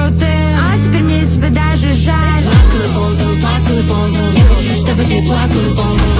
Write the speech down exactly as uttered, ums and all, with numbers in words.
крутым, а теперь мне тебя даже жаль. Плакал и ползал, плакал и ползал. Я хочу, чтобы ты плакал и ползал.